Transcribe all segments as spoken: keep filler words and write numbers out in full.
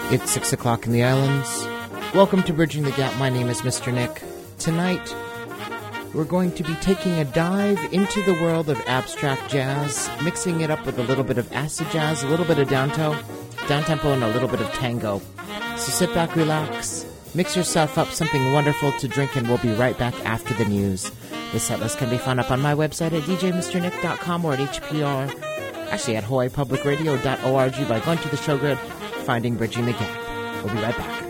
It's six o'clock in the islands. Welcome to Bridging the Gap. My name is Mister Nick. Tonight, we're going to be taking a dive into the world of abstract jazz, mixing it up with a little bit of acid jazz, a little bit of downtempo, downtempo, and a little bit of tango. So sit back, relax, mix yourself up something wonderful to drink, and we'll be right back after the news. The setlist can be found up on my website at d j mister nick dot com or at H P R, actually at hawaii public radio dot org by going to the show grid, finding Bridging the Gap. We'll be right back.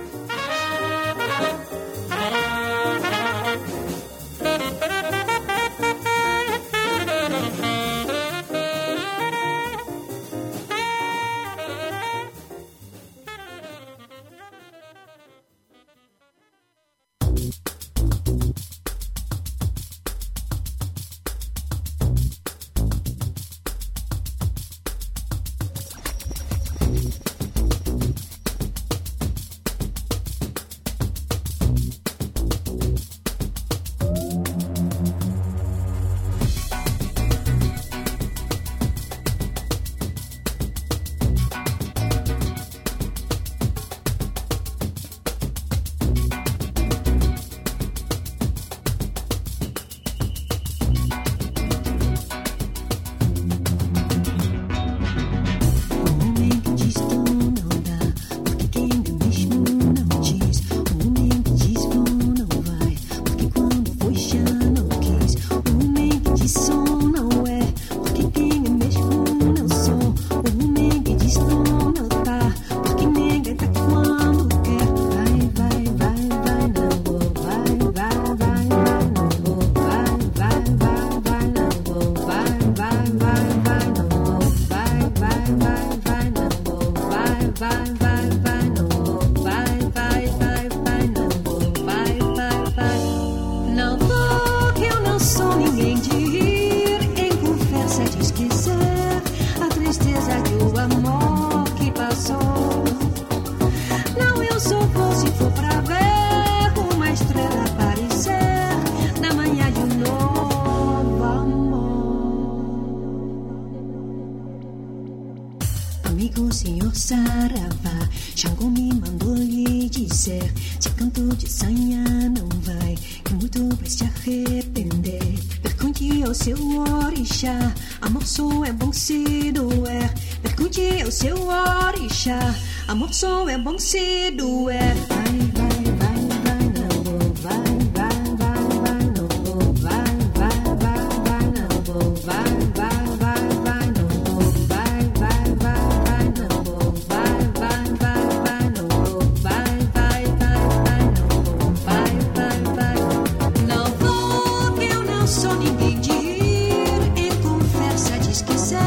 Amor só é bom se doer. Vai, vai, vai, vai, não vou. Vai, vai, vai, vai, não vou. Vai, vai, vai, vai, não vou. Vai, vai, vai, vai, não vou. Vai, vai, vai, vai, não vou. Vai, vai, vai, vai, não vou. Vai, vai, vai, vai, não vou. Vai, vai, vai. Não vou, que eu não sou ninguém de ir em conversa de esquecer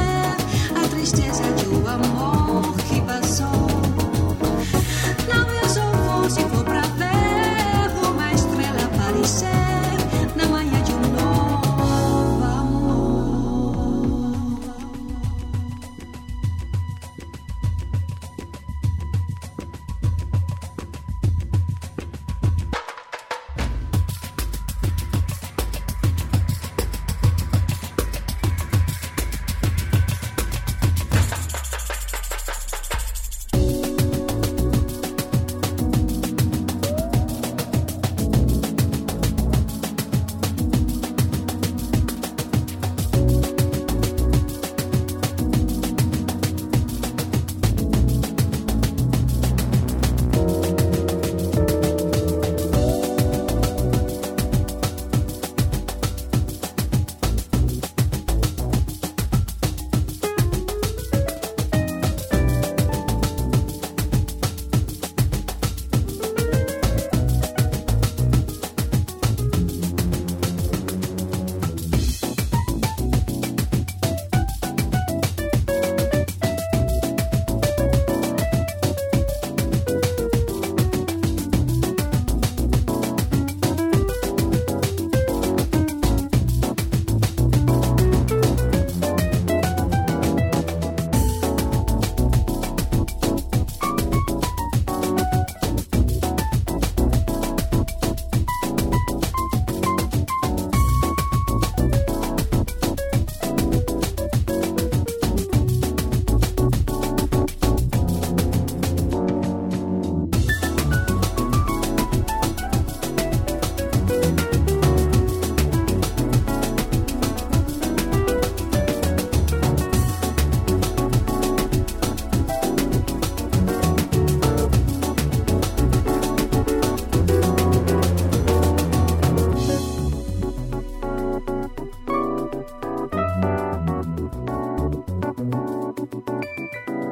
a tristeza do amor que passou. Se for pra ver uma estrela aparecer na manhã de um novo amor.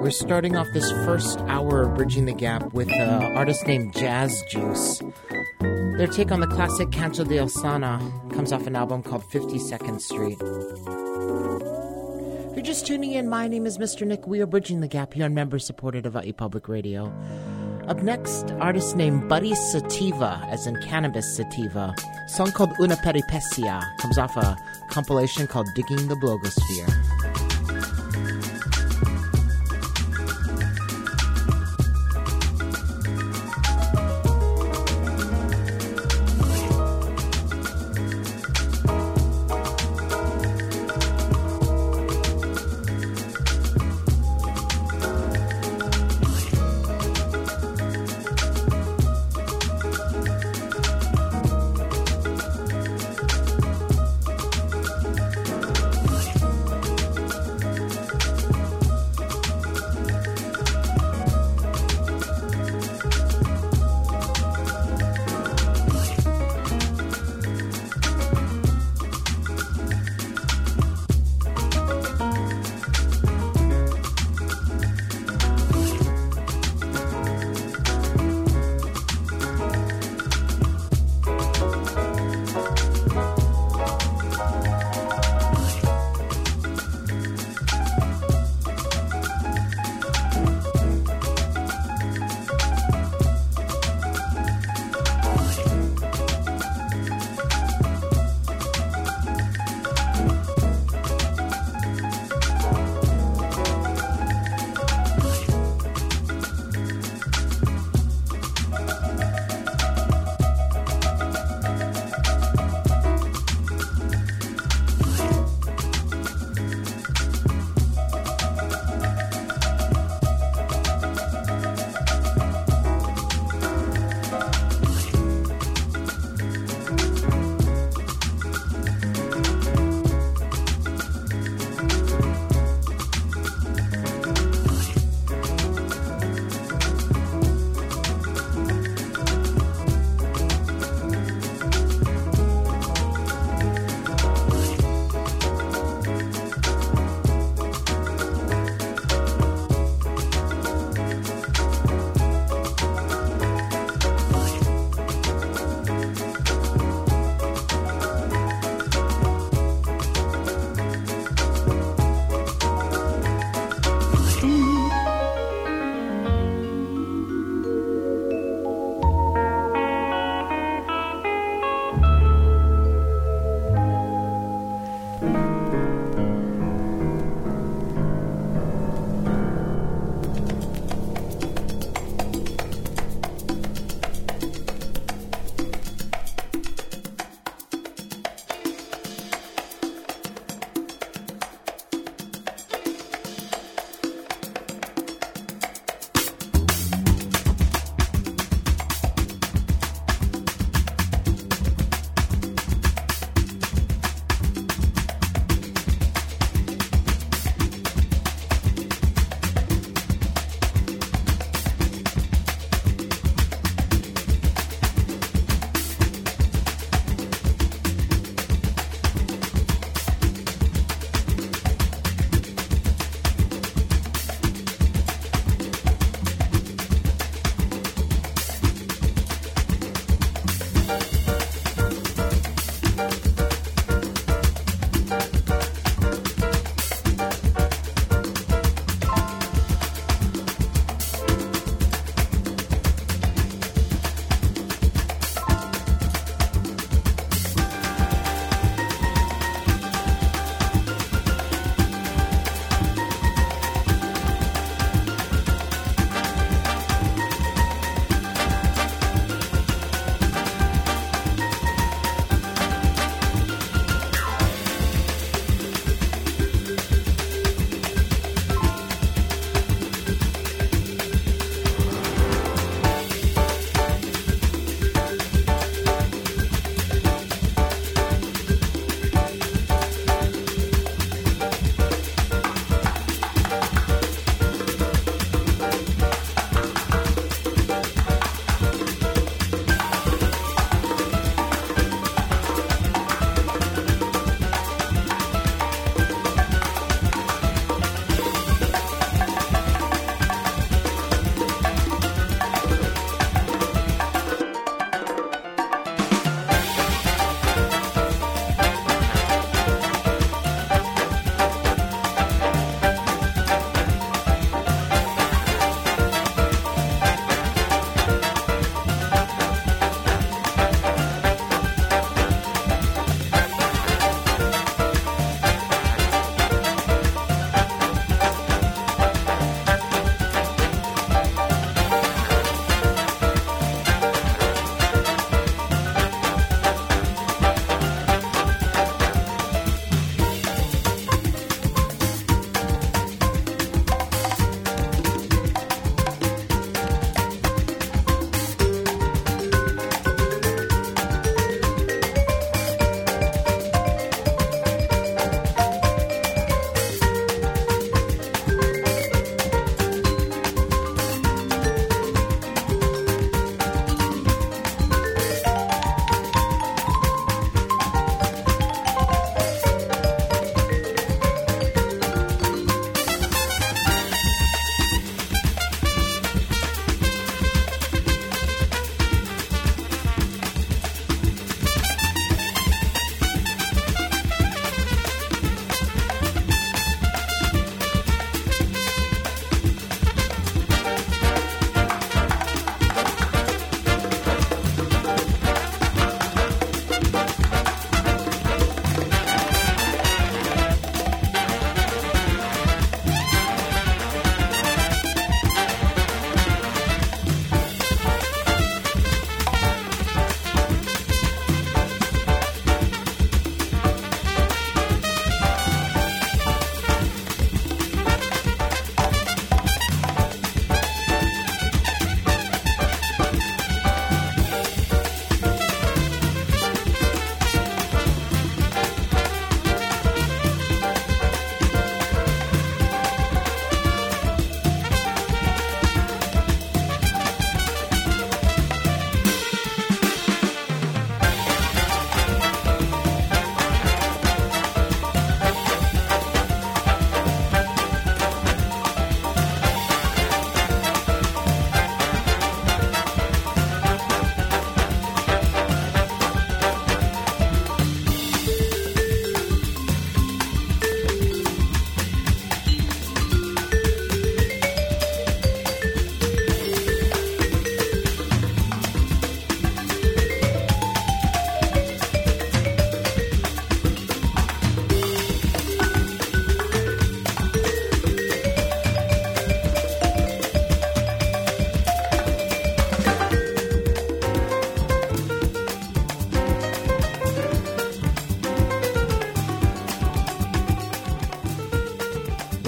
We're starting off this first hour of Bridging the Gap with an artist named Jazz Juice. Their take on the classic Canto de Osana comes off an album called fifty-second Street. If you're just tuning in, my name is Mister Nick. We are Bridging the Gap here on member-supported Hawaii Public Radio. Up next, artist named Buddy Sativa, as in cannabis sativa. A song called Una Peripecia comes off a compilation called Digging the Blogosphere.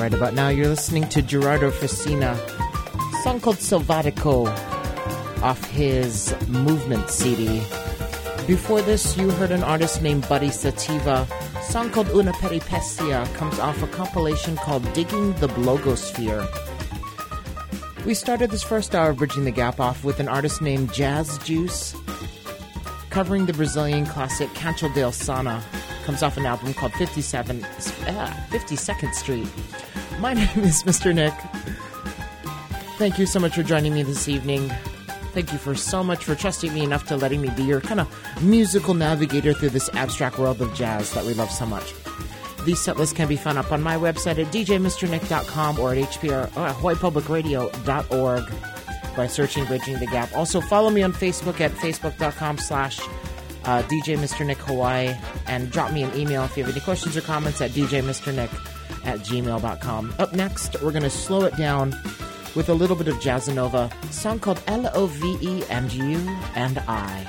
Right about now, you're listening to Gerardo Fecina, a song called Selvatico off his Movement C D. Before this, you heard an artist named Buddy Sativa. A song called Una Peripecia comes off a compilation called Digging the Blogosphere. We started this first hour of Bridging the Gap off with an artist named Jazz Juice, covering the Brazilian classic Canto del Sana. Comes off an album called fifty-seven, ah, fifty-second Street. My name is Mister Nick. Thank you so much for joining me this evening. Thank you for so much for trusting me enough to letting me be your kind of musical navigator through this abstract world of jazz that we love so much. These setlists can be found up on my website at d j mister nick dot com or at h p r or hawaii public radio dot org by searching Bridging the Gap. Also, follow me on Facebook at facebook.com slash Uh, D J Mister Nick Hawaii, and drop me an email if you have any questions or comments at d j mister nick at gmail dot com. Up next, we're going to slow it down with a little bit of Jazzanova, a song called L O V E and You and I.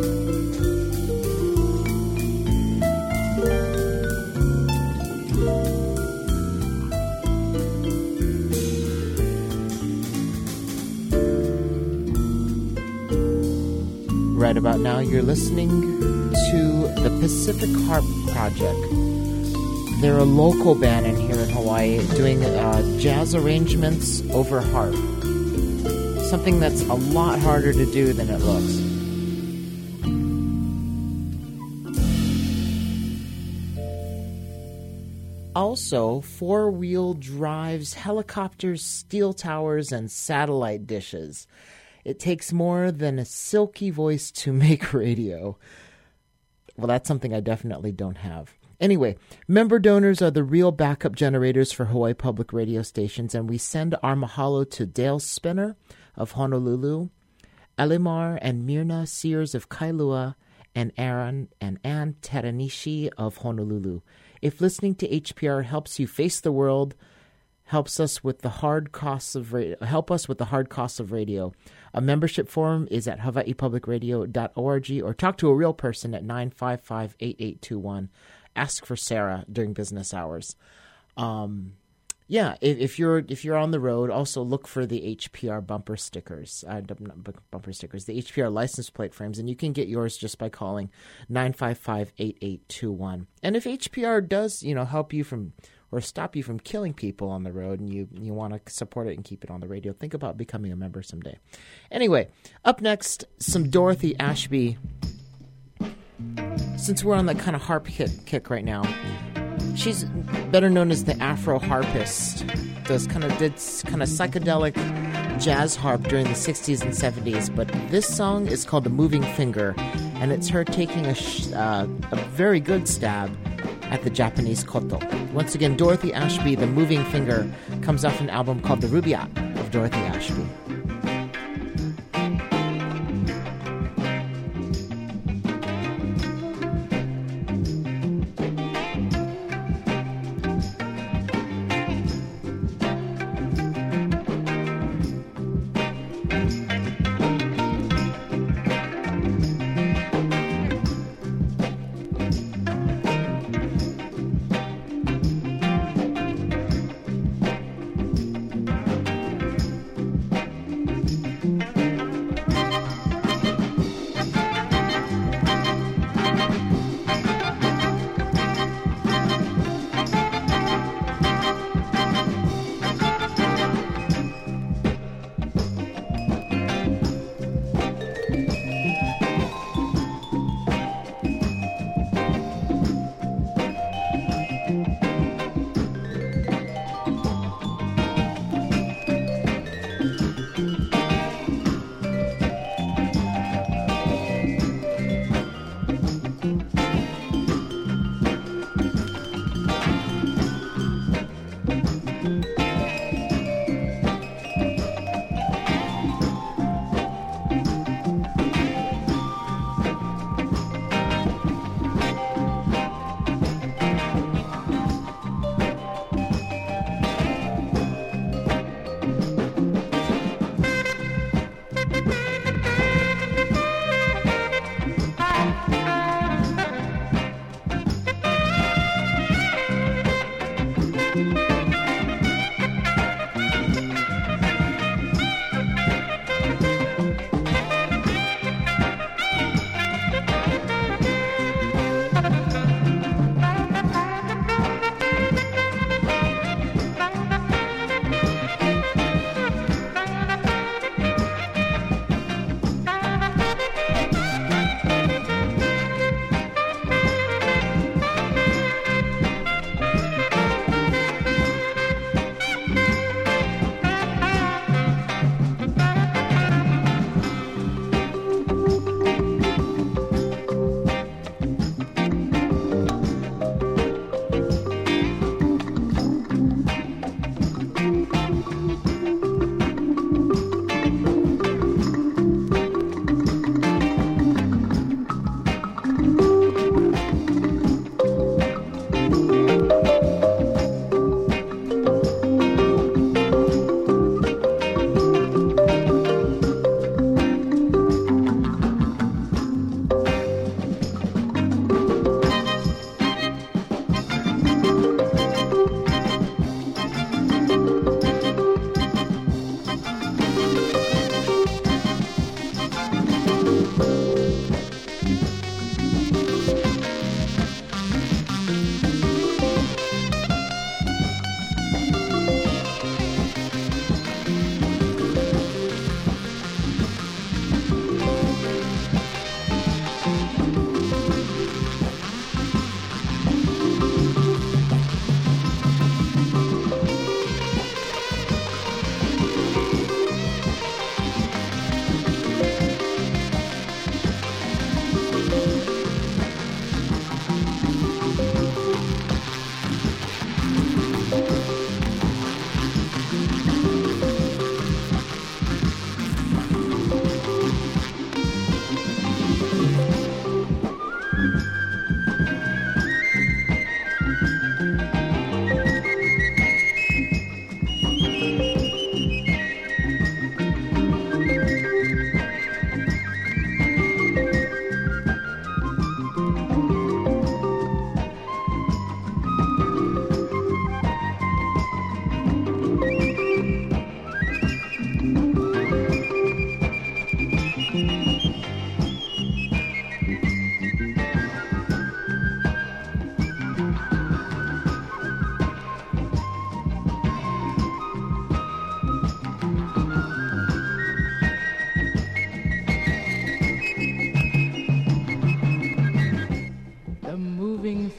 Right about now, you're listening to the Pacific Harp Project. They're a local band in here in Hawaii doing uh, jazz arrangements over harp. Something that's a lot harder to do than it looks. Also, four-wheel drives, helicopters, steel towers, and satellite dishes. It takes more than a silky voice to make radio. Well, that's something I definitely don't have. Anyway, member donors are the real backup generators for Hawaii Public Radio stations, and we send our mahalo to Dale Spinner of Honolulu, Elimar and Myrna Sears of Kailua, and Aaron and Ann Teranishi of Honolulu. If listening to H P R helps you face the world, helps us with the hard costs of radio, help us with the hard costs of radio. A membership form is at hawaii public radio dot org, or talk to a real person at nine five five, eight eight two one. Ask for Sarah during business hours. Um, yeah, if, if you're if you're on the road, also look for the H P R bumper stickers, uh, not bumper stickers, the H P R license plate frames, and you can get yours just by calling nine five five, eight eight two one. And if H P R does, you know, help you from or stop you from killing people on the road, and you, you want to support it and keep it on the radio, think about becoming a member someday. Anyway, up next, some Dorothy Ashby. Since we're on that kind of harp kick, kick right now, she's better known as the Afro harpist. Does kind of did kind of psychedelic jazz harp during the sixties and seventies, but this song is called "The Moving Finger," and it's her taking a sh- uh, a very good stab at the Japanese koto. Once again, Dorothy Ashby, The Moving Finger, comes off an album called The Rubaiyat of Dorothy Ashby.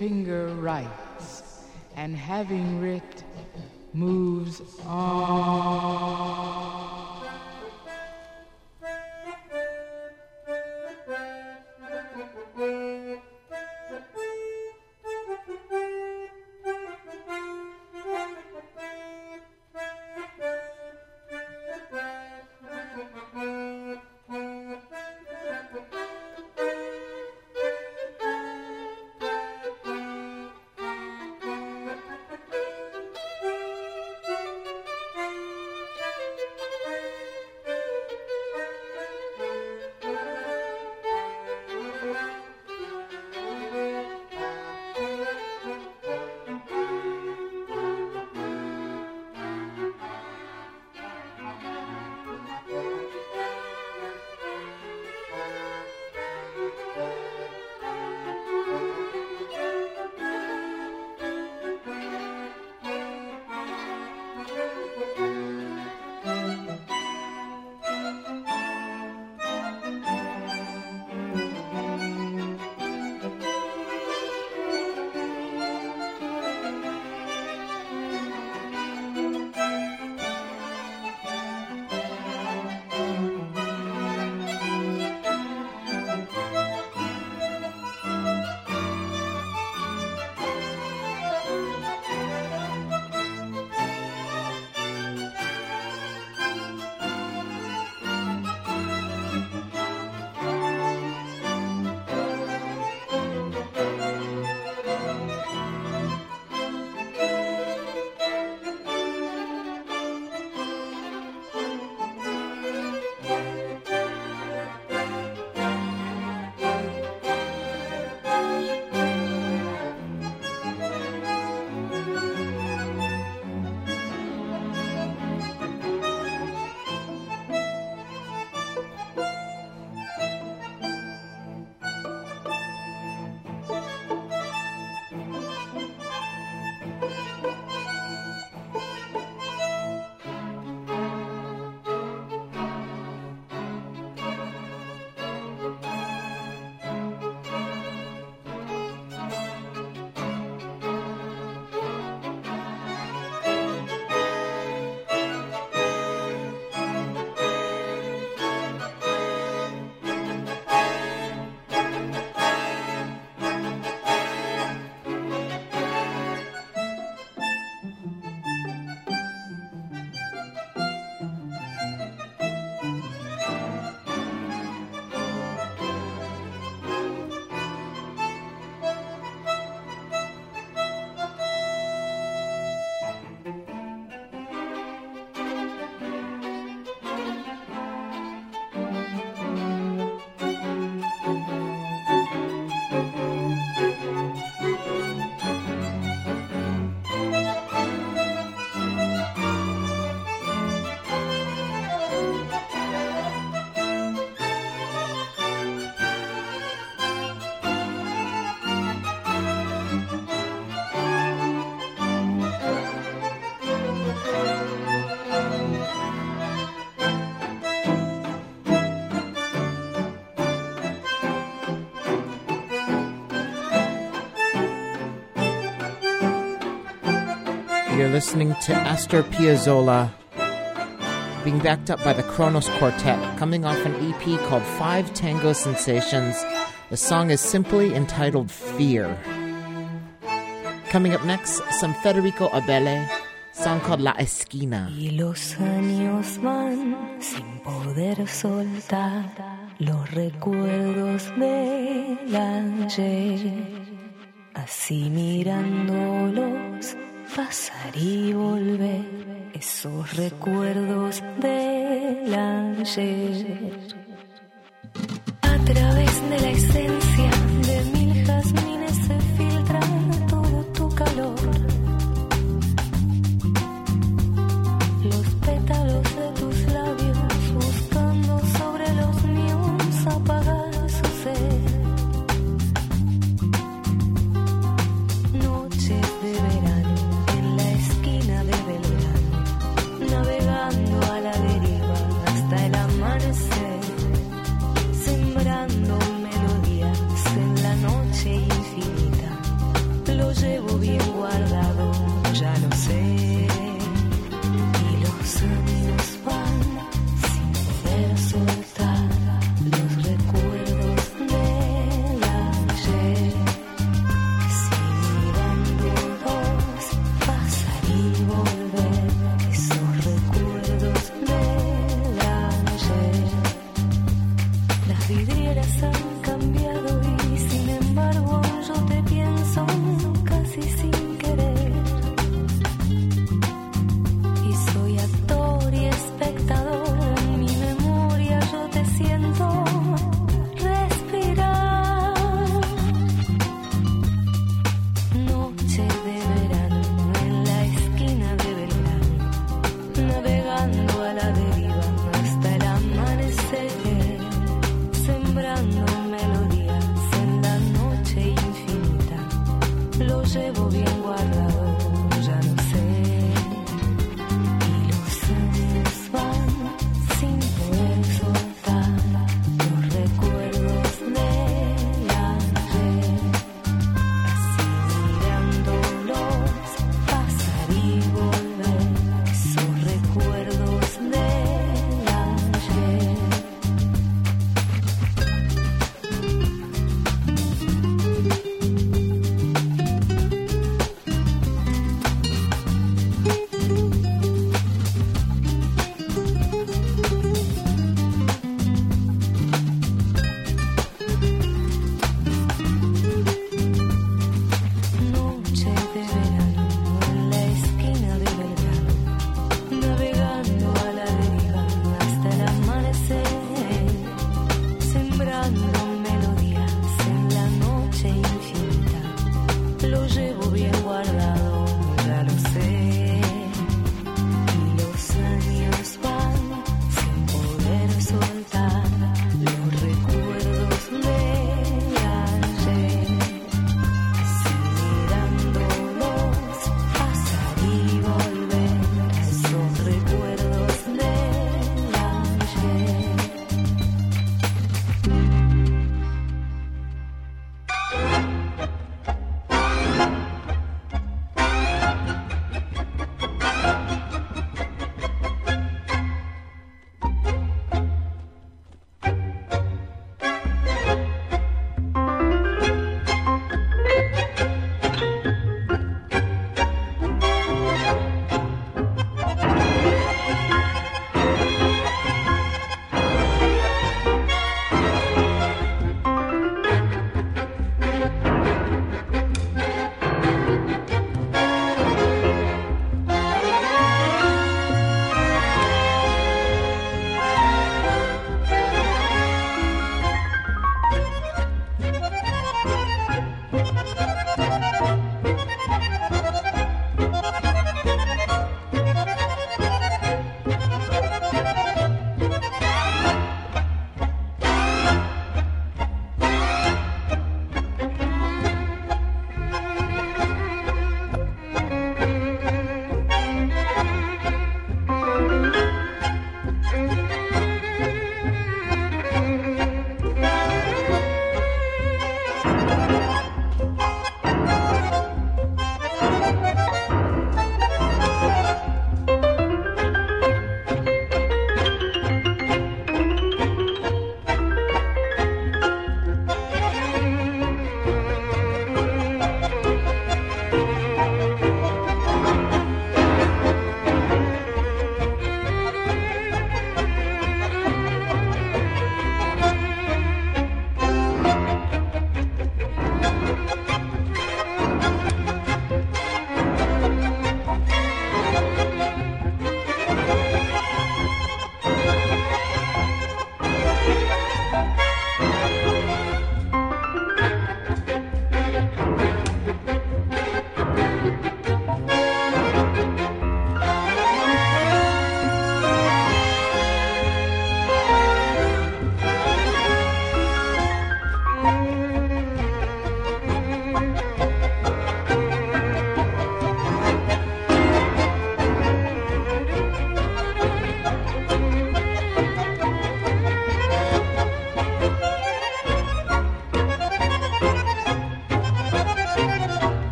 finger writes, and having writ, moves on. You're listening to Astor Piazzolla, being backed up by the Kronos Quartet, coming off an E P called Five Tango Sensations. The song is simply entitled Fear. Coming up next, some Federico Abele, song called La Esquina. Y los años van sin poder soltar los recuerdos del ayer, así mirándolos pasar y volver, esos recuerdos del ayer. A través de la esencia de mil jazmines se filtra todo tu calor. Los pétalos de tus labios buscando sobre los míos apagar su sed. Noches de verano en la esquina de Belgrano, navegando a la deriva hasta el amanecer, sembrando melodías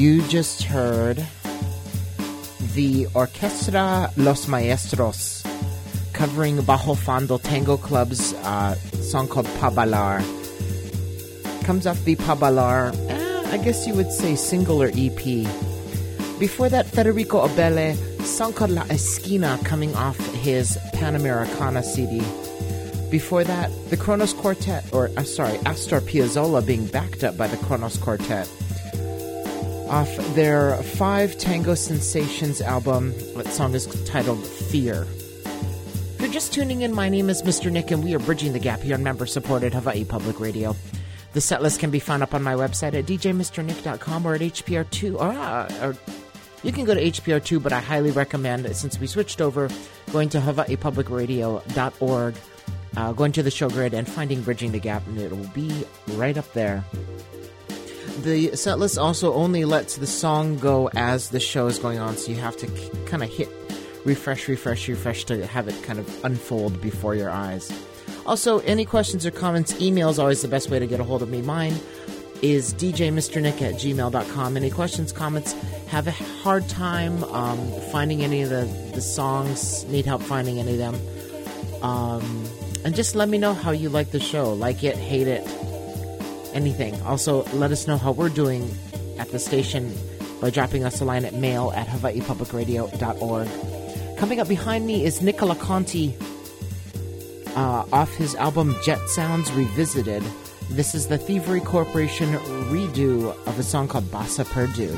You just heard the Orquestra Los Maestros covering Bajo Fondo Tango Club's uh, song called Pa Bailar. Comes off the Pa Bailar, eh, I guess you would say single or E P. Before that, Federico Abele, song called La Esquina, coming off his Panamericana C D. Before that, the Kronos Quartet, or uh, sorry, Astor Piazzolla being backed up by the Kronos Quartet, off their Five Tango Sensations album. That song is titled Fear. If you're just tuning in, my name is Mister Nick, and we are bridging the gap here on member-supported Hawaii Public Radio. The setlist can be found up on my website at d j mister nick dot com or at H P R two, or, uh, or you can go to H P R two, but I highly recommend, since we switched over, going to hawaii public radio dot org, uh, going to the show grid and finding Bridging the Gap, and it will be right up there. The setlist also only lets the song go as the show is going on, so you have to k- kind of hit refresh, refresh, refresh to have it kind of unfold before your eyes. Also, any questions or comments, email is always the best way to get a hold of me. Mine is d j mister nick at gmail dot com. Any questions, comments, have a hard time um, finding any of the, the songs, need help finding any of them, um, and just let me know how you like the show. Like it, hate it, anything. Also, let us know how we're doing at the station by dropping us a line at mail at hawaii public radio dot org. Coming up behind me is Nicola Conti, uh, off his album Jet Sounds Revisited. This is the Thievery Corporation redo of a song called Bassa Perdue.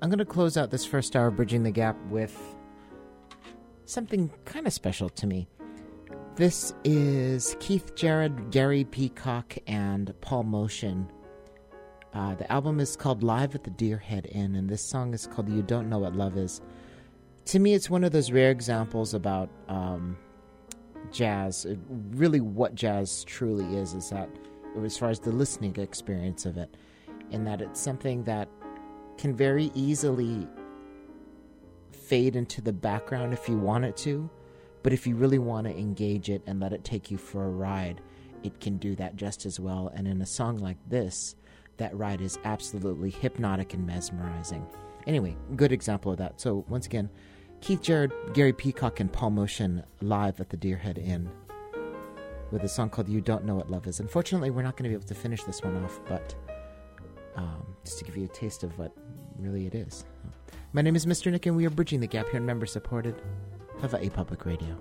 I'm going to close out this first hour of Bridging the Gap with something kind of special to me. This is Keith Jarrett, Gary Peacock, and Paul Motion. Uh, the album is called Live at the Deerhead Inn, and this song is called You Don't Know What Love Is. To me, it's one of those rare examples about um, jazz. It, really what jazz truly is, is that, as far as the listening experience of it, in that it's something that can very easily fade into the background if you want it to, but if you really want to engage it and let it take you for a ride, it can do that just as well. And in a song like this, that ride is absolutely hypnotic and mesmerizing. Anyway, good example of that. So once again, Keith Jarrett, Gary Peacock, and Paul Motion live at the Deerhead Inn with a song called You Don't Know What Love Is. Unfortunately, we're not going to be able to finish this one off, but um, just to give you a taste of what really it is. My name is Mister Nick, and we are Bridging the Gap here on member-supported Hawaii Public Radio.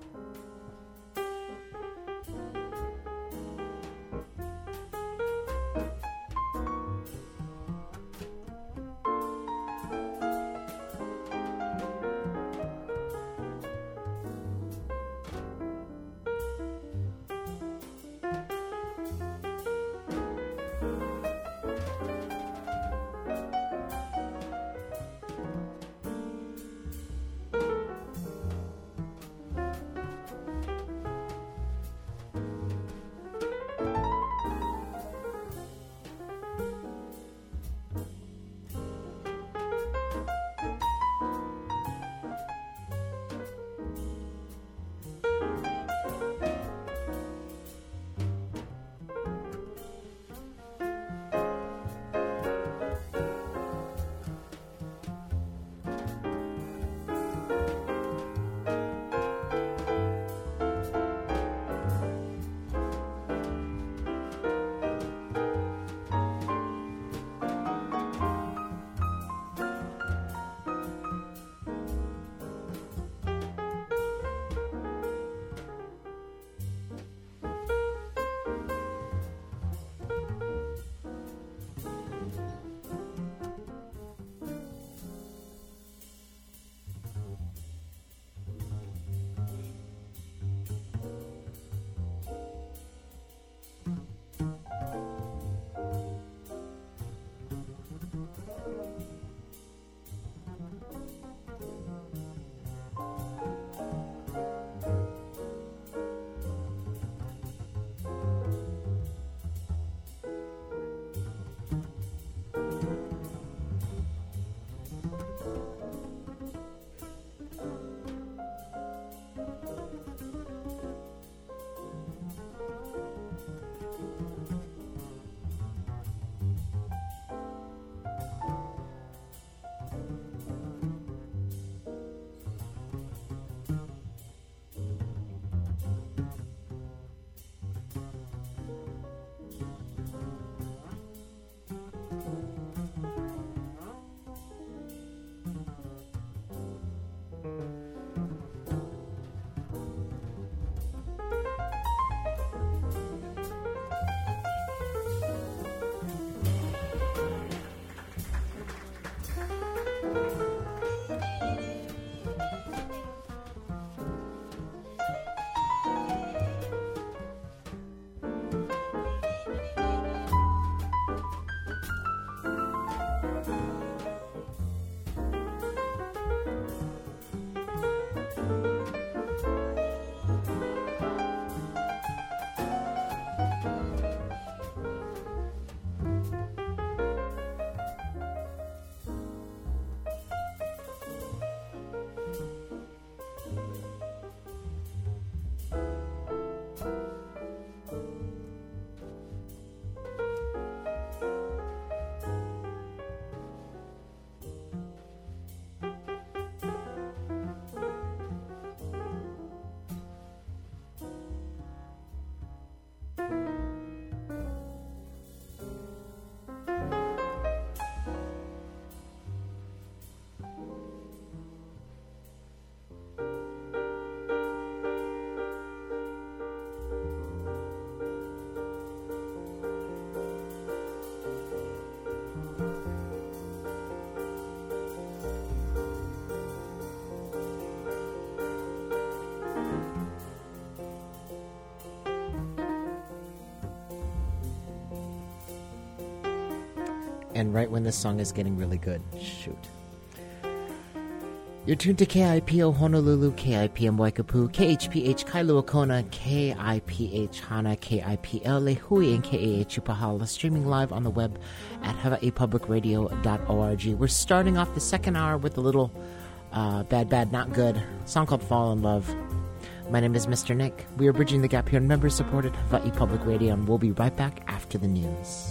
And right when this song is getting really good. Shoot. You're tuned to K I P O Honolulu, K I P M Waikapu, K H P H Kailua Kona, K I P H Hana, K I P L Lehui, and K A H Upahala, streaming live on the web at hawaii public radio dot org. We're starting off the second hour with a little uh, Bad Bad Not Good song called Fall in Love. My name is Mister Nick. We are bridging the gap here in member-supported Hawaii Public Radio, and we'll be right back after the news.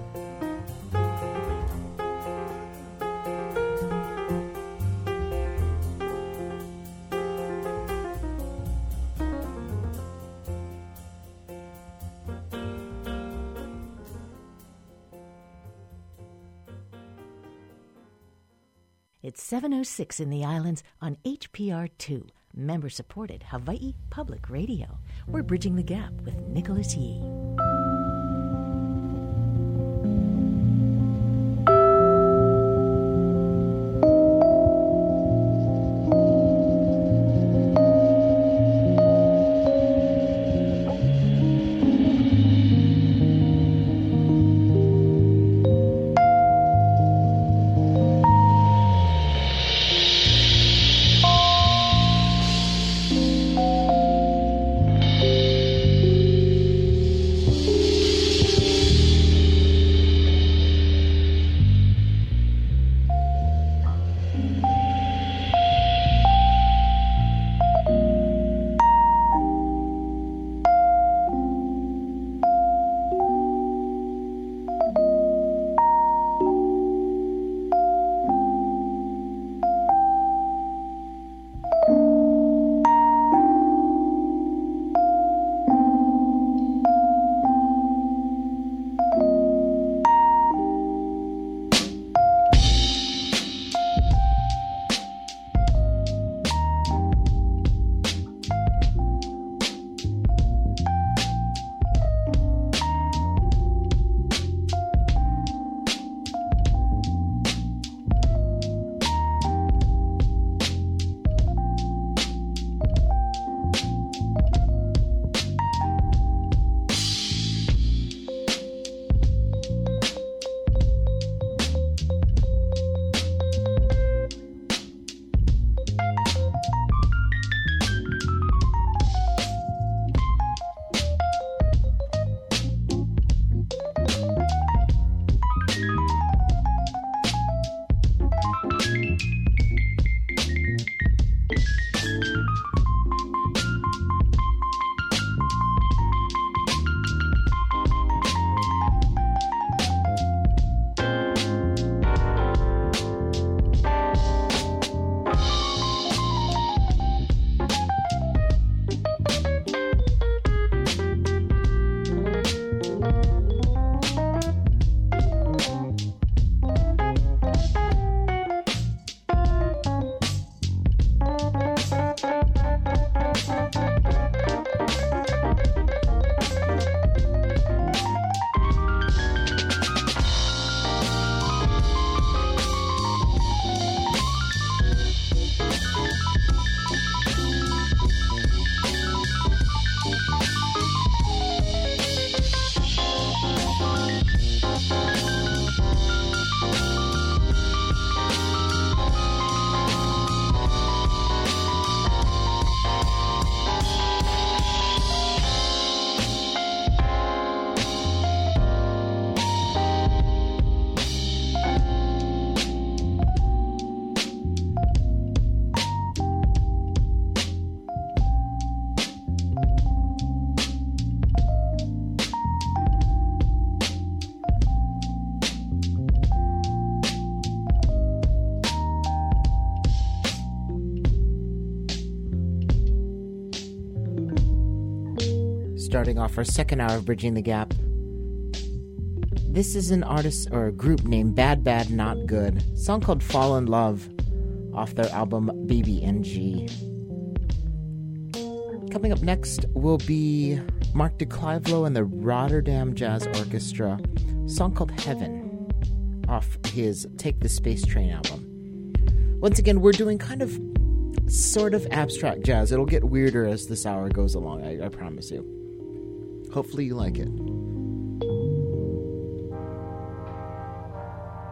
It's seven oh six in the islands on H P R two, member-supported Hawaii Public Radio. We're bridging the gap with Nicholas Yee. Starting off our second hour of Bridging the Gap. This is an artist or a group named Bad Bad Not Good. A song called Fall in Love off their album B B N G. Coming up next will be Mark de Clivelo and the Rotterdam Jazz Orchestra. A song called Heaven off his Take the Space Train album. Once again, we're doing kind of sort of abstract jazz. It'll get weirder as this hour goes along, I, I promise you. Hopefully you like it.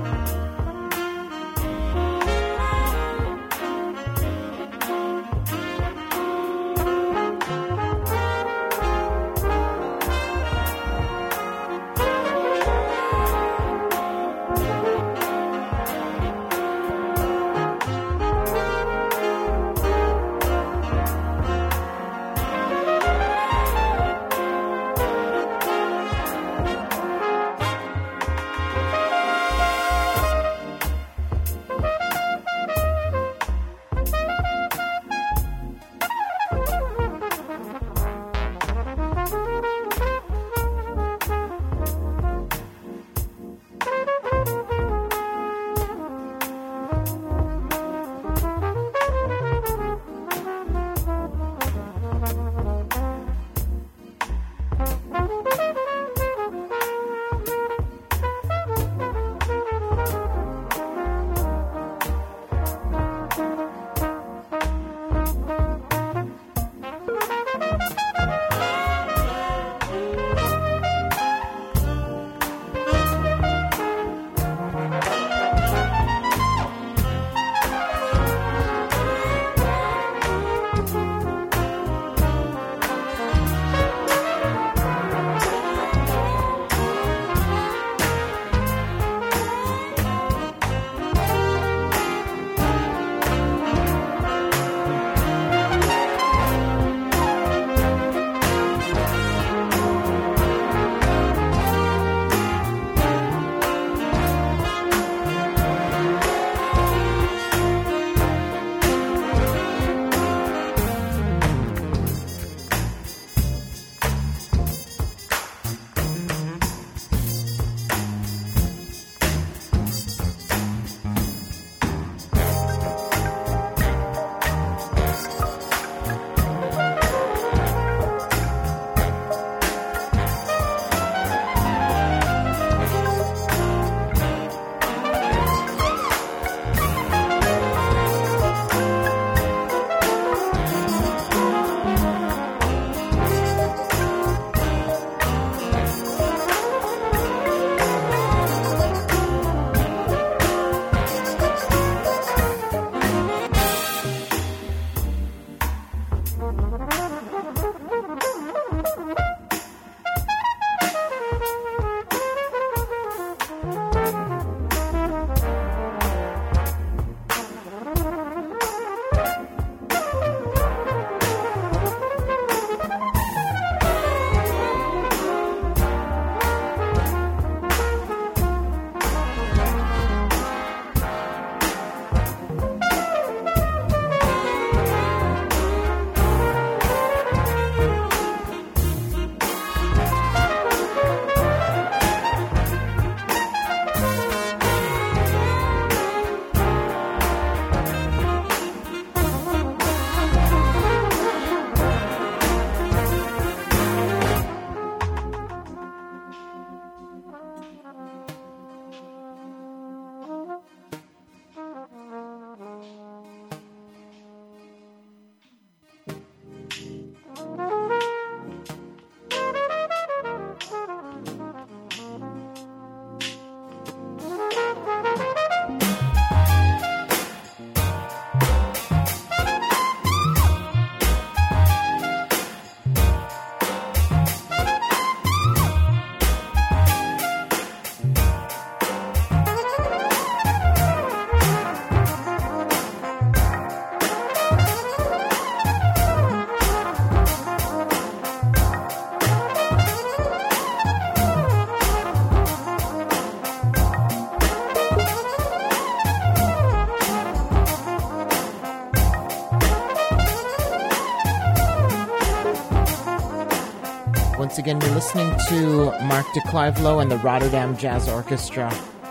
Once again, you're listening to Mark de Clive-Lowe and the Rotterdam Jazz Orchestra.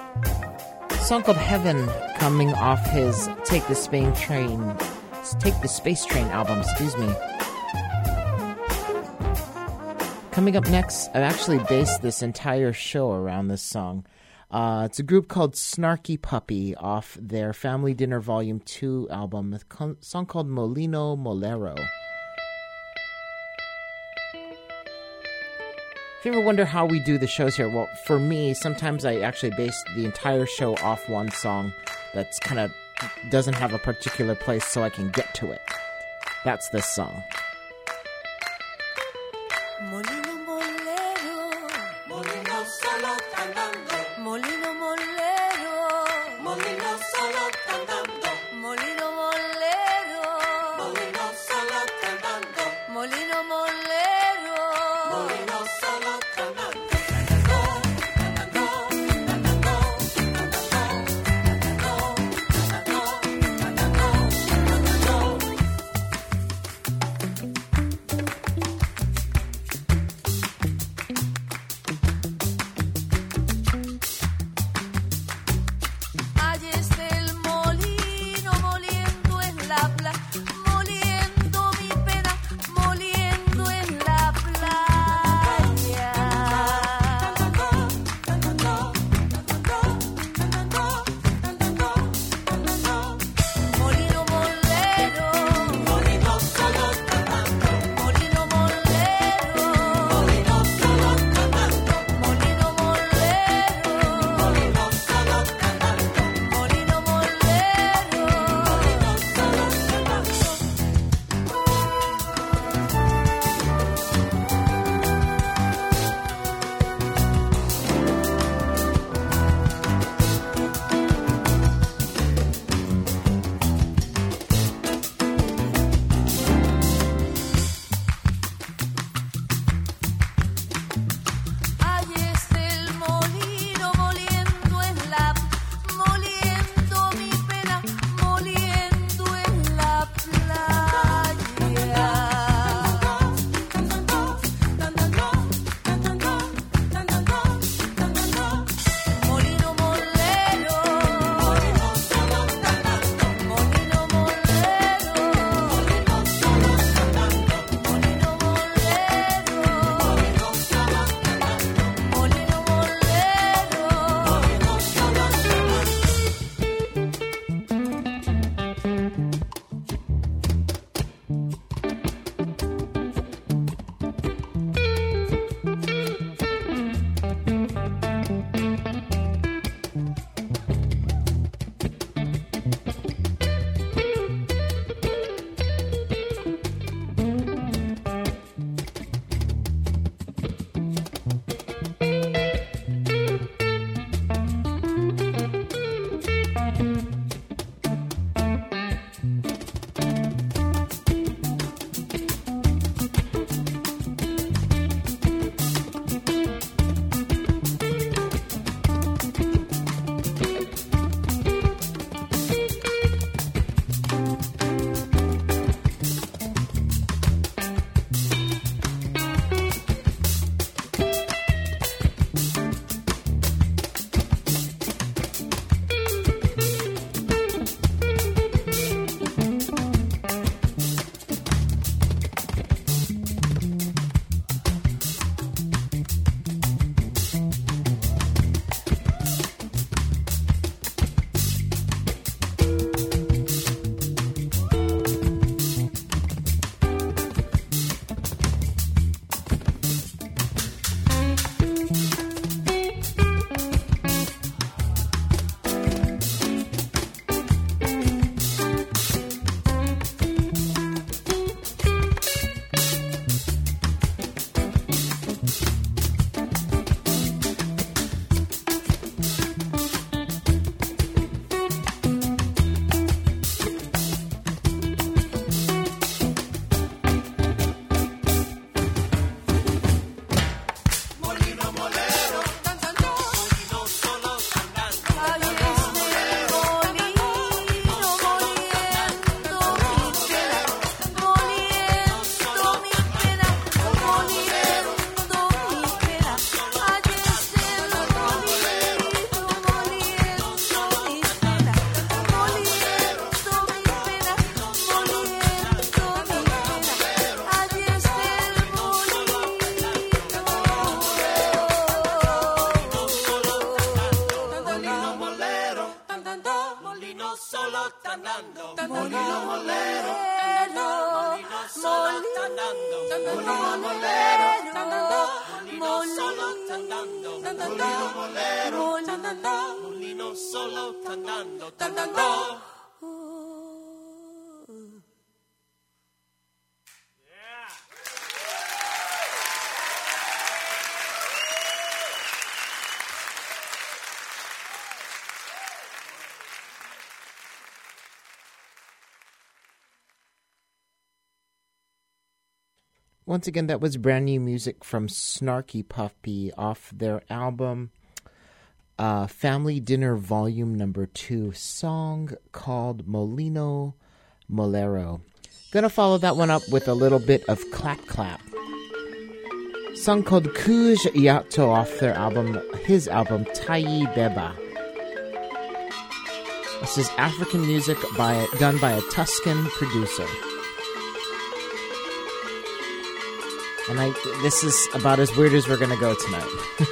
A song called Heaven, coming off his Take the Space Train, Take the Space Train album, excuse me. Coming up next, I've actually based this entire show around this song. Uh, it's a group called Snarky Puppy off their Family Dinner Volume two album, a co- song called Molino Molero. If If you ever wonder how we do the shows here, well, for me, sometimes I actually base the entire show off one song that's kind of doesn't have a particular place so I can get to it. That's this song. Molino molero, molino solo cantando. Molino molero, molino solo cantando. Molino molero, molino solo cantando. Molino molero, molino solo cantando. solo andando, molino molero, molino solo andando, molino molero, molino solo andando, molino molero, molino solo andando, andando. Once again, that was brand new music from Snarky Puppy off their album uh, Family Dinner Volume Number Two, song called Molino Molero. Gonna follow that one up with a little bit of Clap Clap. Song called Kuj Yato off their album, his album Tayi Beba. This is African music by done by a Tuscan producer. And I, this is about as weird as we're going to go tonight.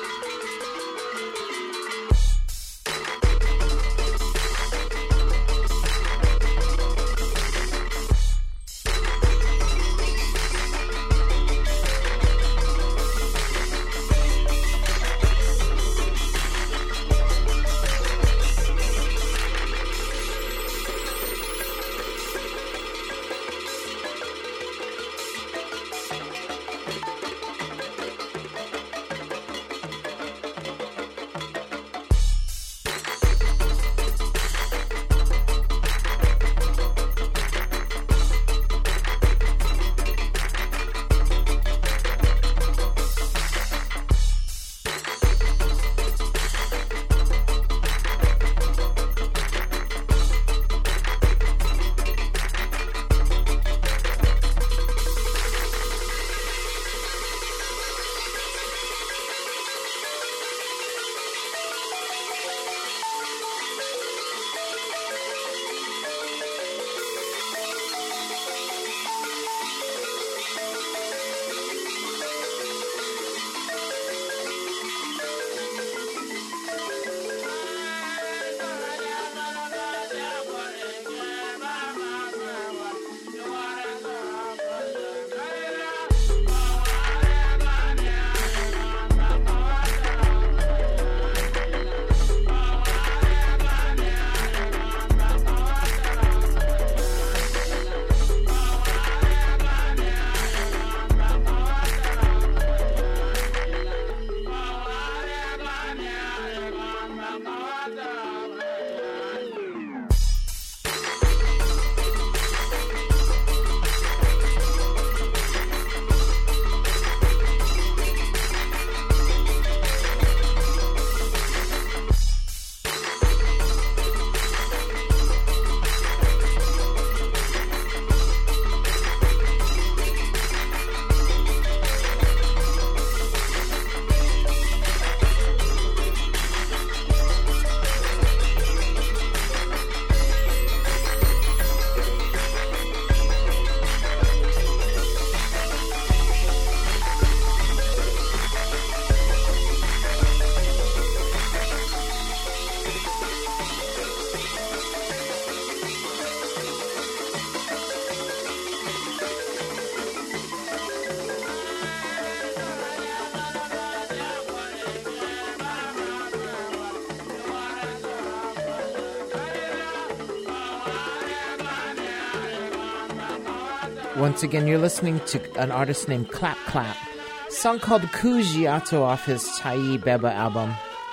Once again, you're listening to an artist named Clap Clap. A song called Kujiato off his Tayi Beba album.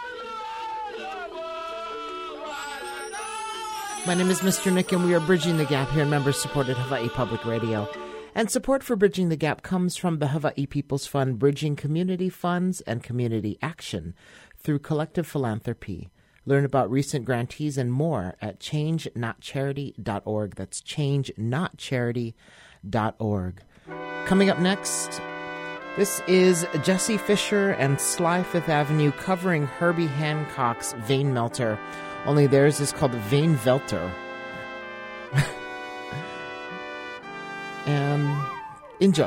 My name is Mister Nick, and we are Bridging the Gap here in member-supported Hawaii Public Radio. And support for Bridging the Gap comes from the Hawaii People's Fund, bridging community funds and community action through collective philanthropy. Learn about recent grantees and more at change not charity dot org. That's change not charity dot org. Coming up next, this is Jesse Fisher and Sly Fifth Avenue covering Herbie Hancock's Vein Melter. Only theirs is called Vein Velter. And enjoy.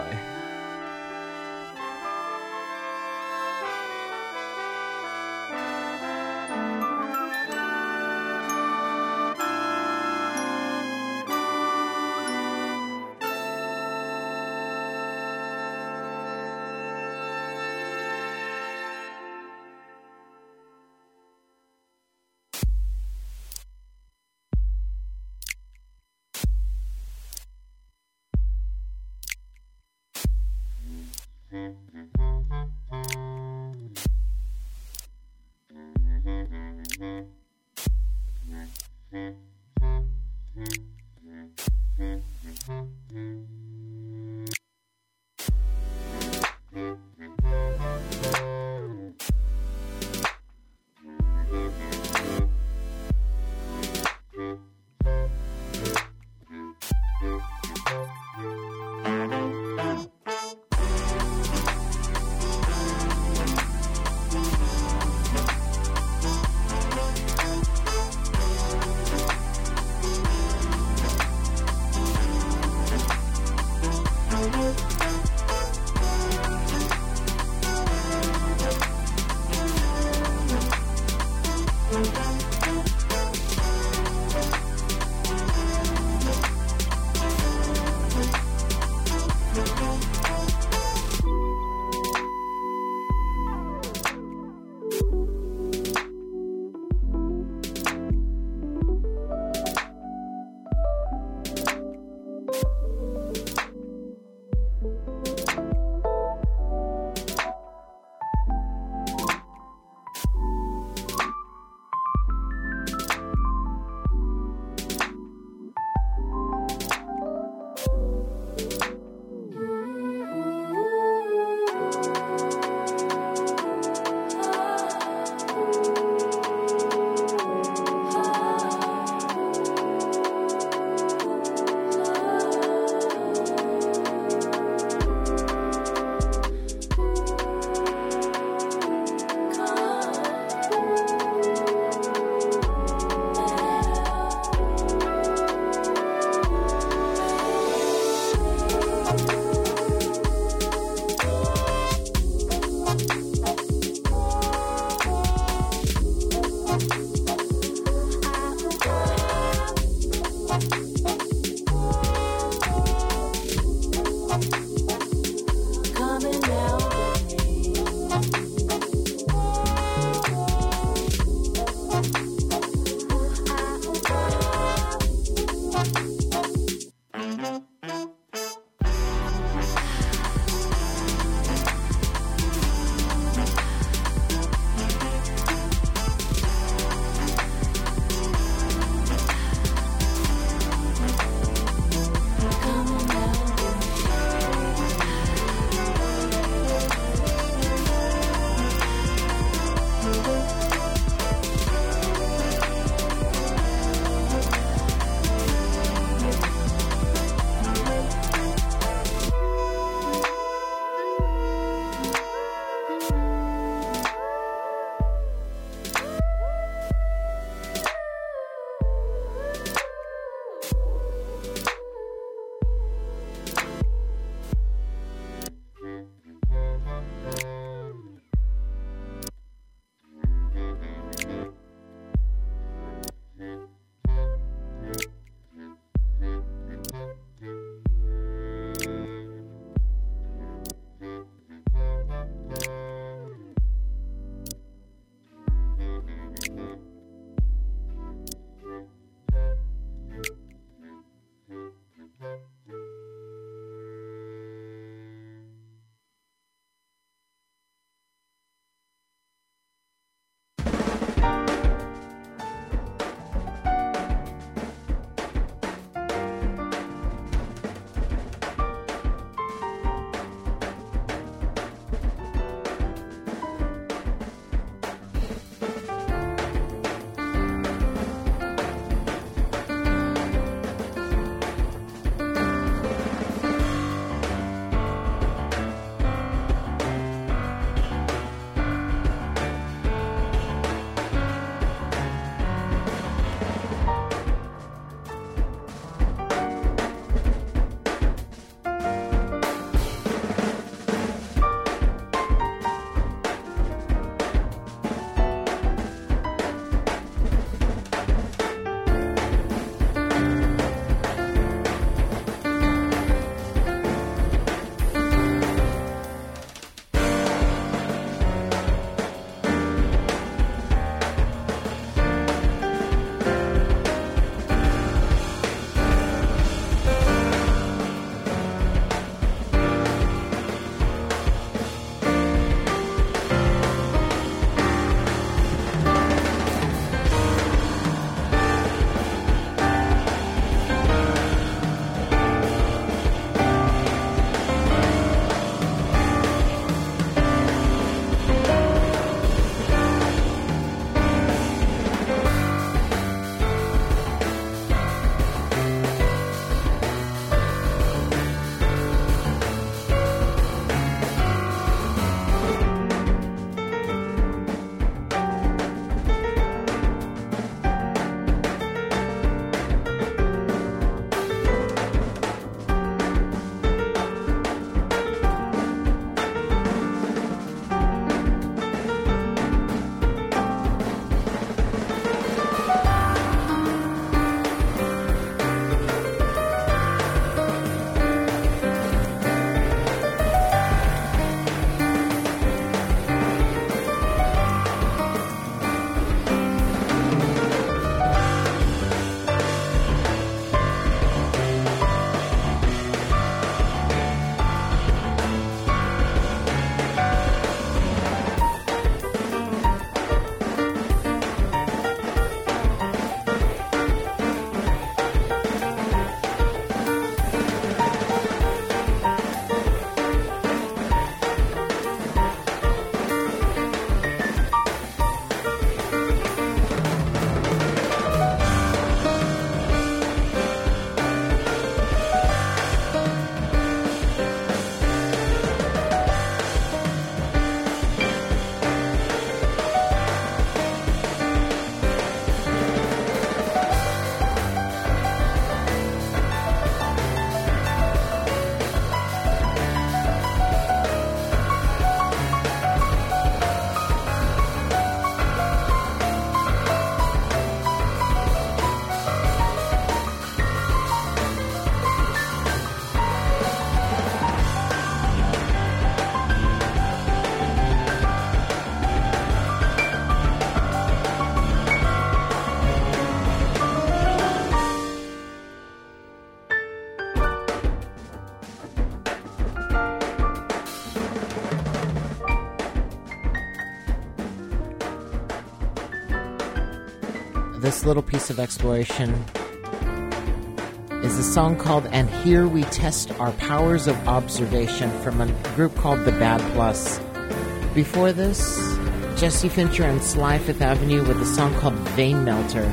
this little piece of exploration is a song called And Here We Test Our Powers of Observation from a group called The Bad Plus. Before this, Jesse Fincher and Sly Fifth Avenue with a song called Vein Melter.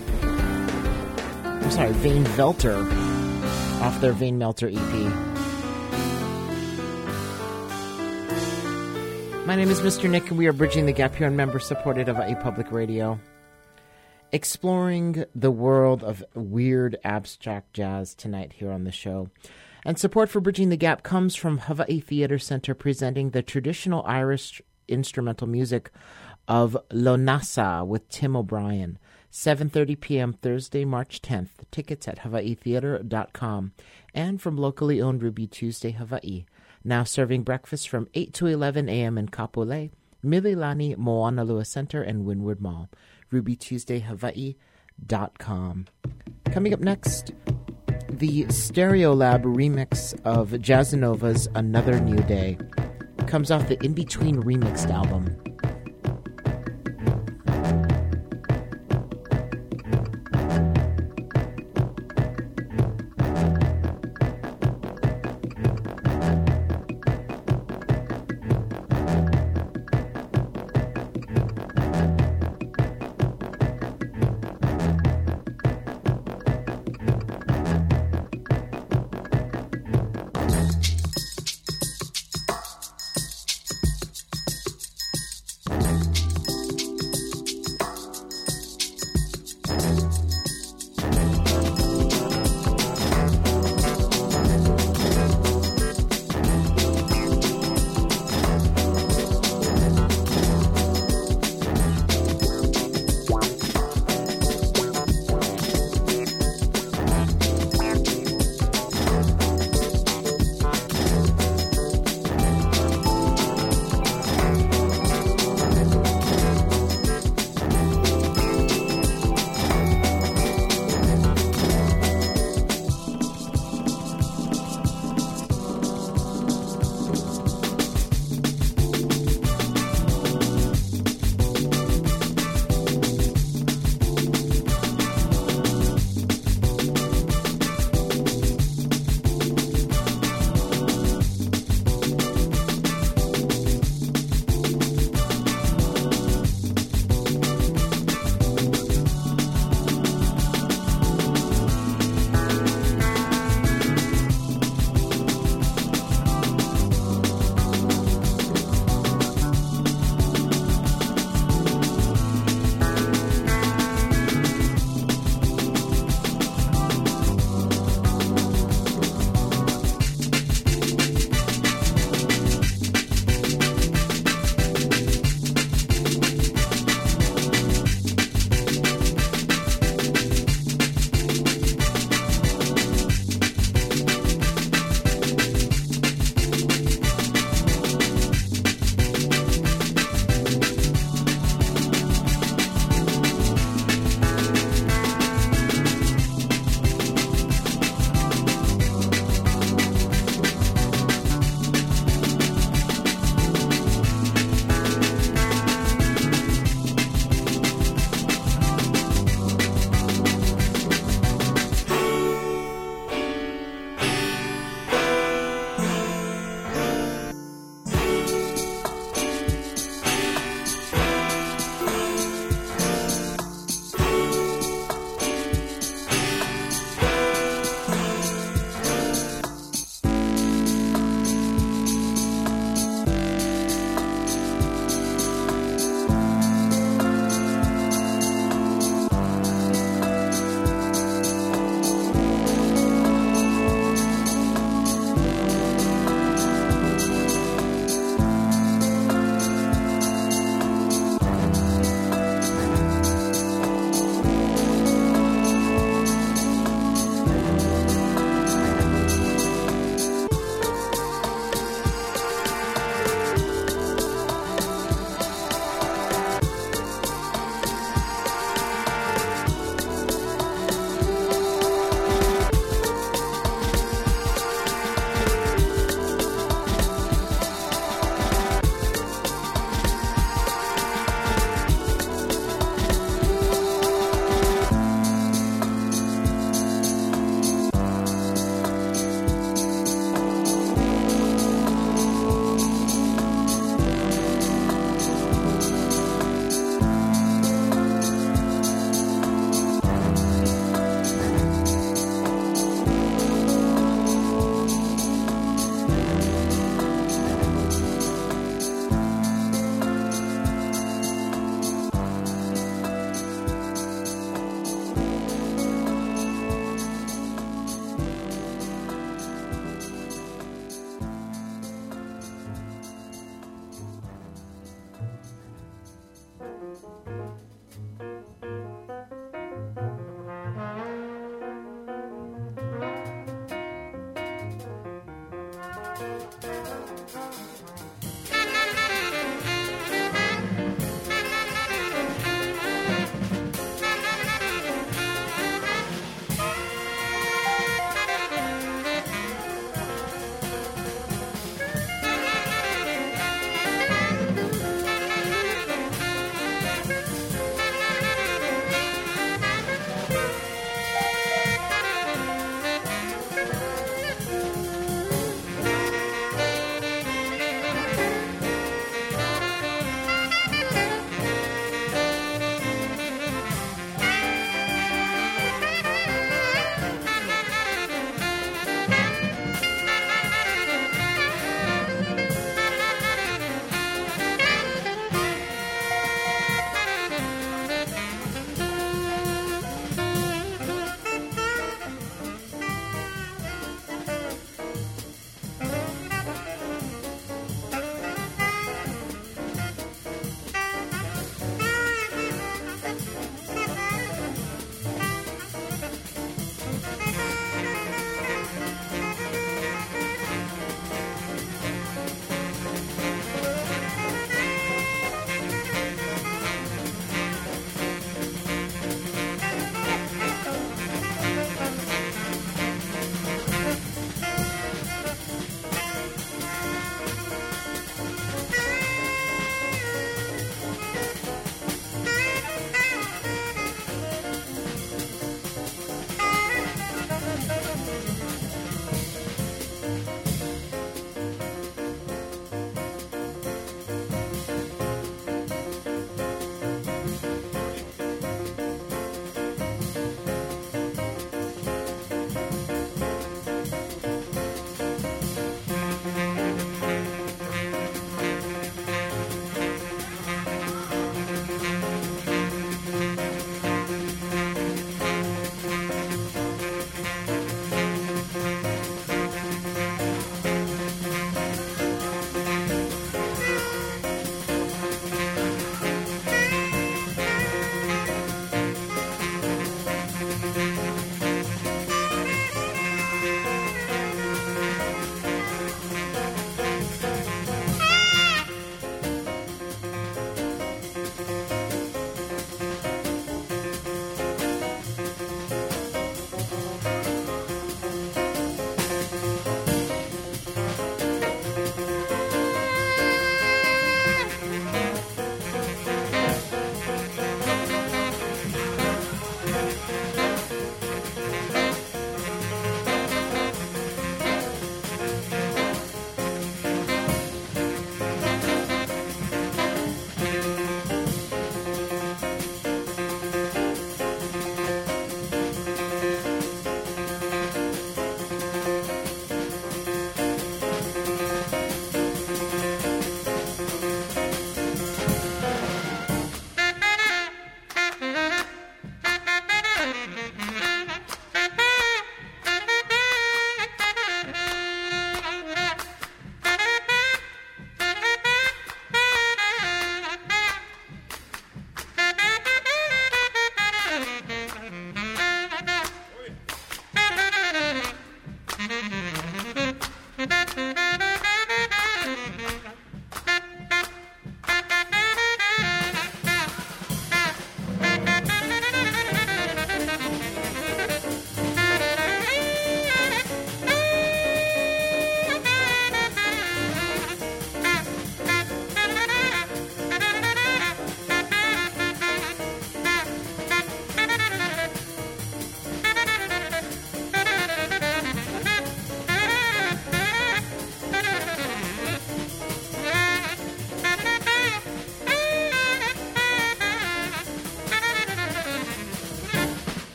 I'm sorry, Vein Velter, off their Vein Melter E P. My name is Mister Nick, and we are bridging the gap here on member-supported Hawaii Public Radio, exploring the world of weird abstract jazz tonight here on the show. And support for Bridging the Gap comes from Hawaii Theater Center, presenting the traditional Irish instrumental music of Lonasa with Tim O'Brien, seven thirty p.m. Thursday, March tenth. Tickets at hawaii theater dot com. And from locally owned Ruby Tuesday Hawaii, now serving breakfast from eight to eleven a.m. in Kapolei, Mililani, Moanalua Center, and Windward Mall. ruby tuesday hawaii dot com. Coming up next, the Stereolab remix of Jazzanova's Another New Day. Comes off the In Between remixed album.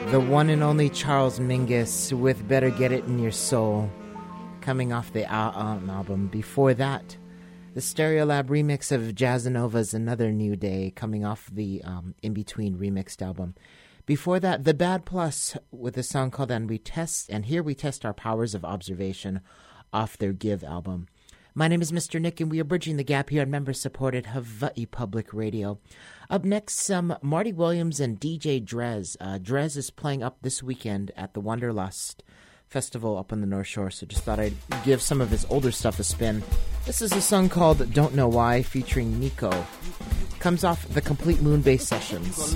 The one and only Charles Mingus with Better Get It in Your Soul, coming off the al- um, album. Before that, the Stereolab remix of Jazzanova's Another New Day, coming off the um, In Between remixed album. Before that, The Bad Plus with a song called And We Test, and Here We Test Our Powers of Observation off their Give album. My name is Mister Nick, and we are bridging the gap here on member-supported Hawaii Public Radio. Up next, some Marty Williams and D J Drez. Uh, Drez is playing up this weekend at the Wanderlust Festival up on the North Shore, so just thought I'd give some of his older stuff a spin. This is a song called Don't Know Why, featuring Nico. Comes off the Complete Moonbase Sessions.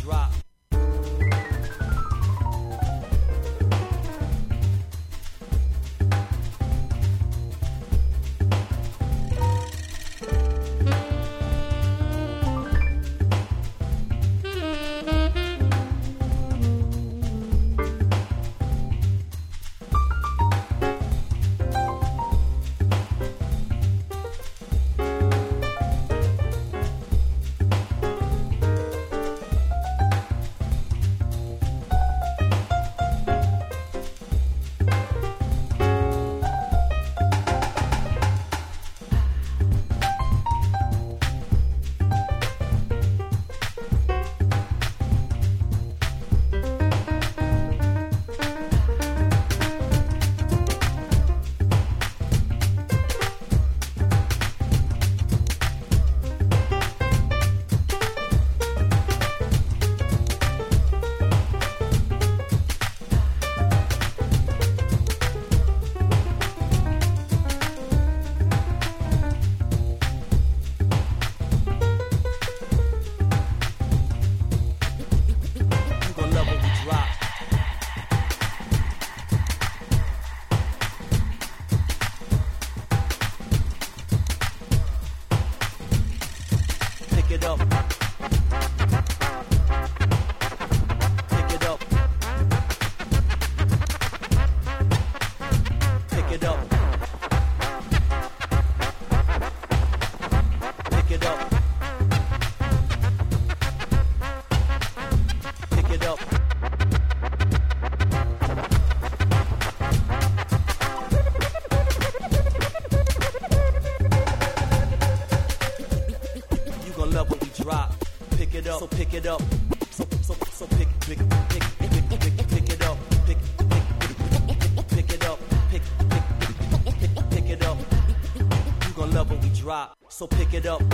So pick it up.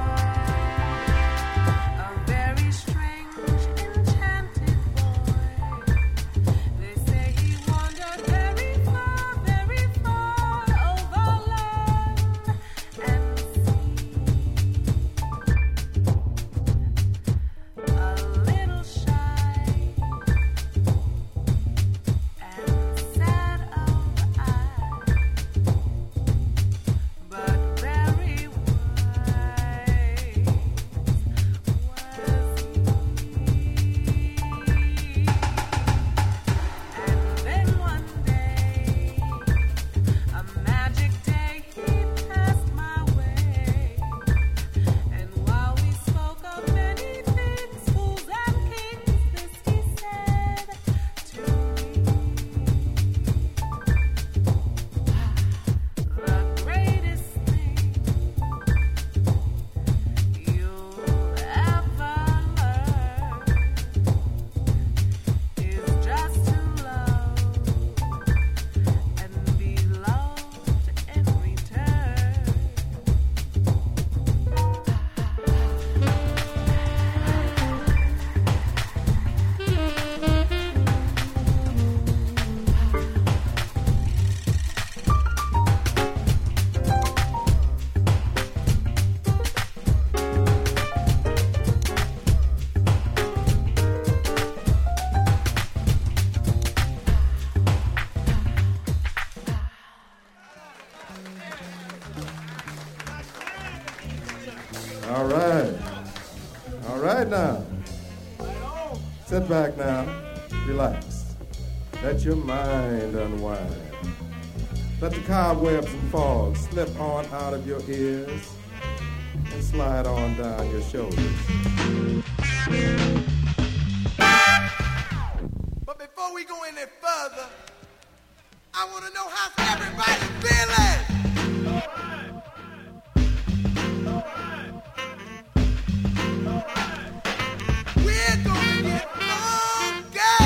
A very strange, enchanted boy. All right. All right now. Sit back now. Relax. Let your mind unwind. Let the cobwebs and fog slip on out of your ears and slide on down your shoulders. But before we go any further, I want to know how everybody feeling. All right. All right. All right. We're gonna get funky.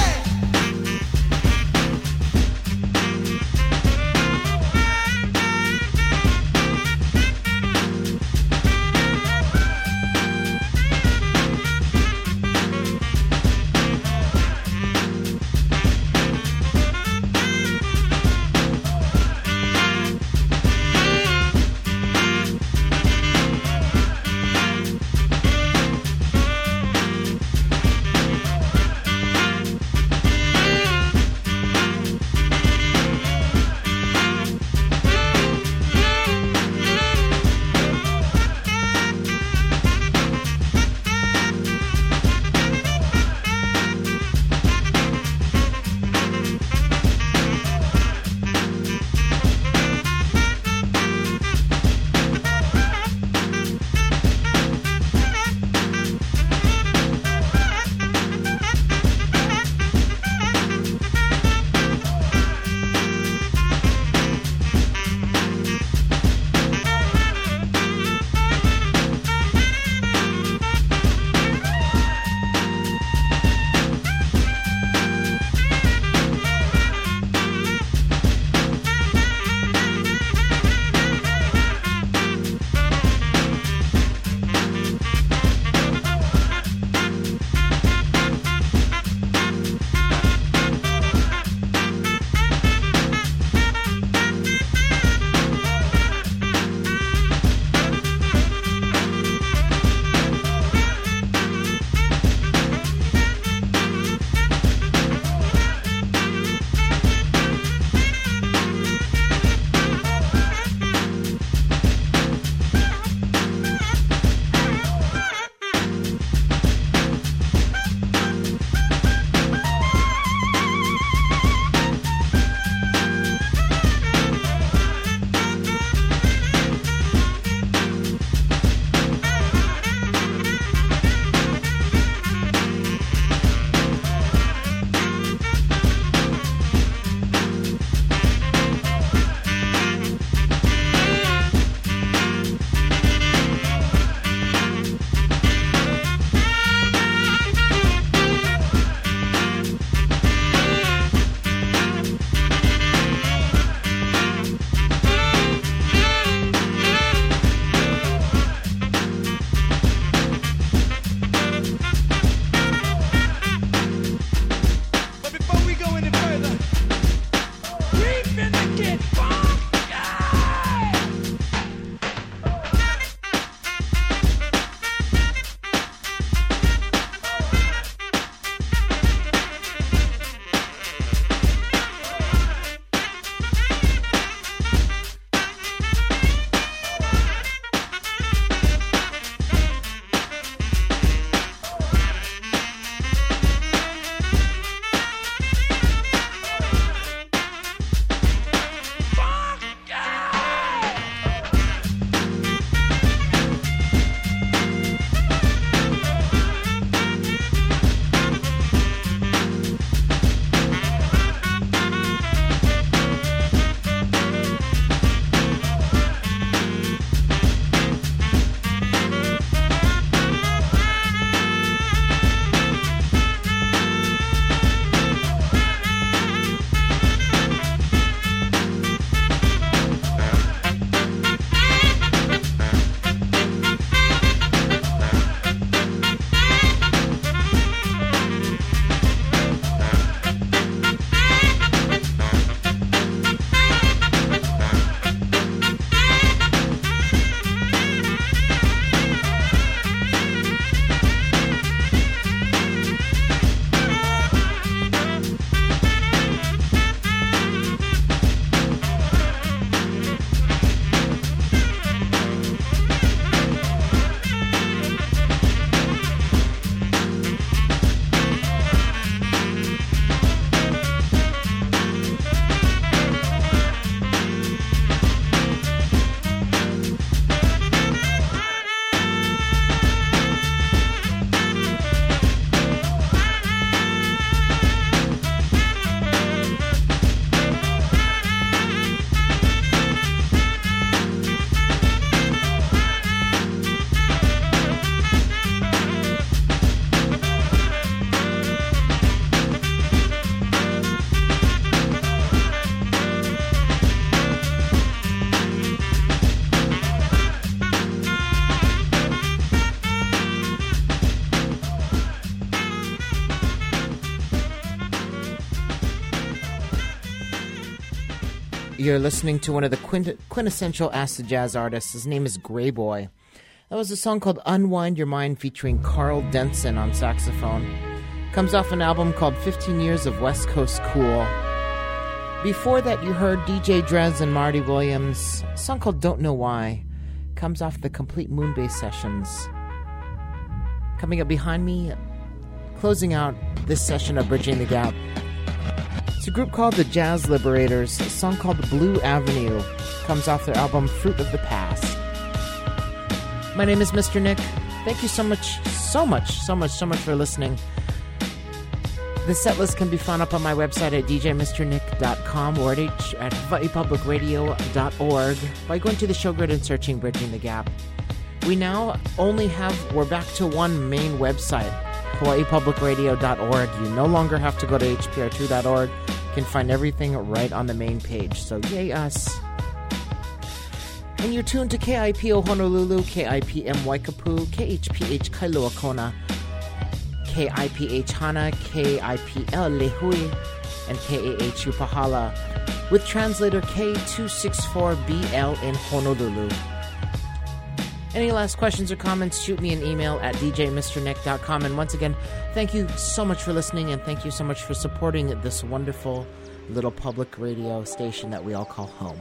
You're listening to one of the quint- quintessential acid jazz artists. His name is Grey Boy. That was a song called Unwind Your Mind featuring Carl Denson on saxophone. Comes off an album called fifteen Years of West Coast Cool. Before that, you heard D J Drez and Marty Williams. A song called Don't Know Why. Comes off the Complete Moonbase Sessions. Coming up behind me, closing out this session of Bridging the Gap. It's a group called the Jazz Liberators. A song called Blue Avenue. Comes off their album Fruit of the Past. My name is Mister Nick. Thank you so much, so much, so much, so much for listening. The set list can be found up on my website at d j mister nick dot com or at, h- at hawaii public radio dot org by going to the show grid and searching Bridging the Gap. We now only have, we're back to one main website, hawaii public radio dot org. You no longer have to go to h p r two dot org. You can find everything right on the main page. So yay us. And you're tuned to K I P O Honolulu, K I P M Waikapu, K H P H Kailua Kona, K I P H Hana, K I P L Lehui, and K A H Upahala, with translator K two sixty-four B L in Honolulu. Any last questions or comments, shoot me an email at d j mister nick dot com. And once again, thank you so much for listening, and thank you so much for supporting this wonderful little public radio station that we all call home.